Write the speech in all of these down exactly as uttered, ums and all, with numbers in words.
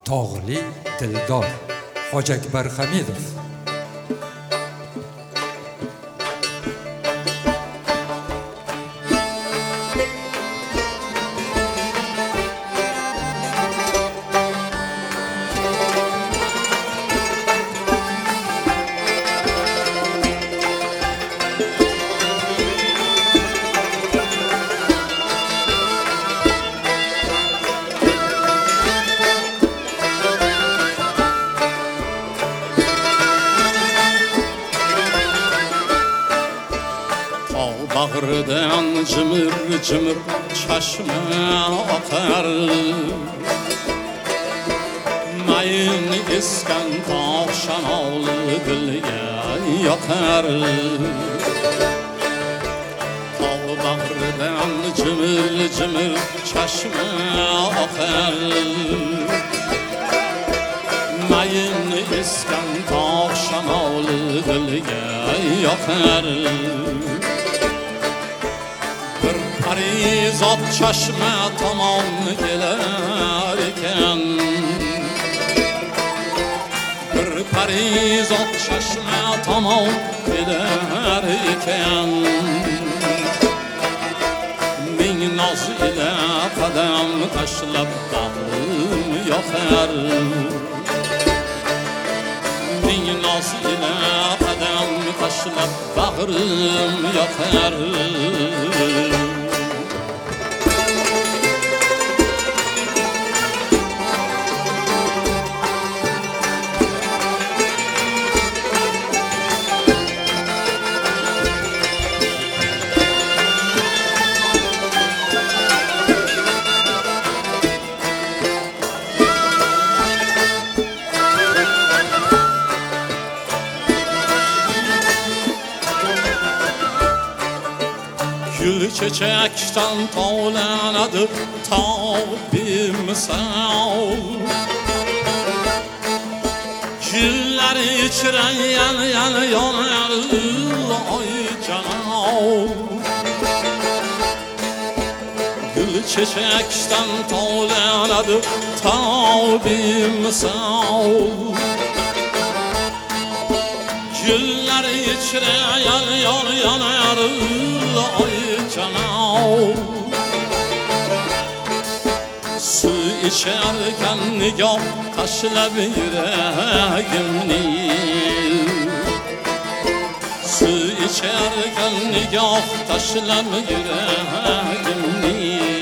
Tog'li dildor Hojiakbar Hamidov. Bağrıdan cımır cımır çeşme akar, mayın iskan tağ şanalı dilge yakar. Bağrıdan cımır cımır çeşme akar, mayın iskan tağ şanalı dilge yakar. Parizat çeşme tamam gelerken, bir parizat çeşme tamam gelerken, min naz ile kadem taşlap bağım yakar. Min naz ile kadem taşlap bağım yakar. Gül çiçekten tavlanadı tabim sağ, güller içren yan yan yanar ay canal. Gül çiçekten tavlanadı tabim sağ, güller içren yan yan yanar ay canal. Su içerken nigah taşlab yüreğimni, su içerken nigah taşlab yüreğimni.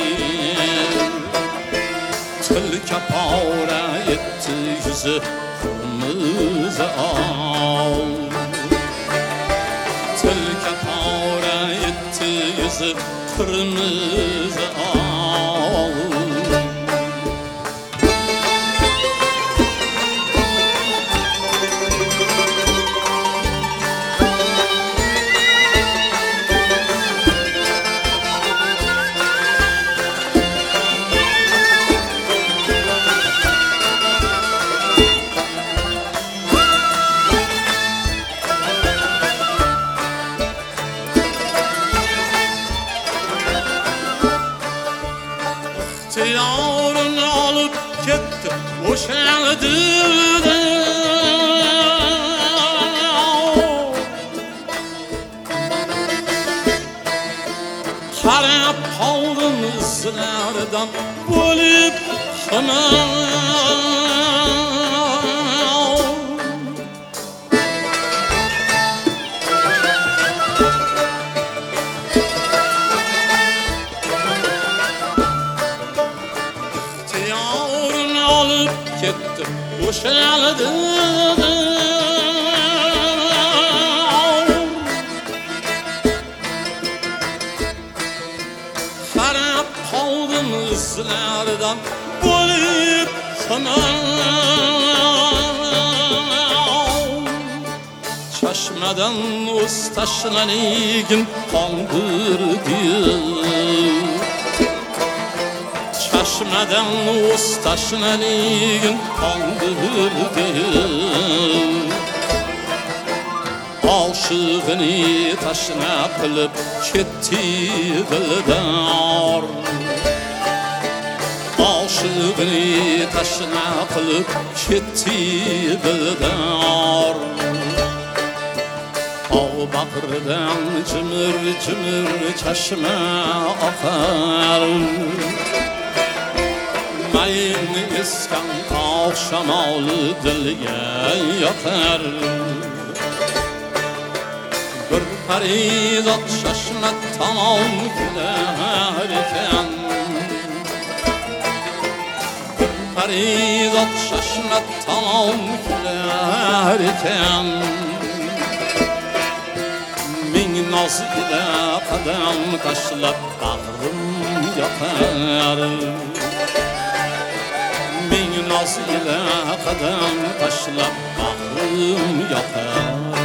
Tilka pora etti yüzü kırmızı al, tilka pora etti yüzü kırmızı al. İhtiyarını alıp gitti boşandı. Karab kaldım izlerden bulup hemen. Kettim boşaldı. Harap kaldım izlerden bulup hemen. Çeşmeden ustaşla ligin kandırdı, çeşmeden ustaşına ligin kandırdı. Aşığını taşına kılıp gitti dildar, aşığını taşına kılıp gitti bedar. Tağ bakırdan cımır cımır çeşme akar. Mayın iskan akşam ağlı dilge yakar. Bir parizat şaşmet tamam gülerken, bir parizat şaşmet tamam gülerken, min naz ile kadem taşlap bağrım yakar. Min naz ile kadem taşlap bağrım yakar.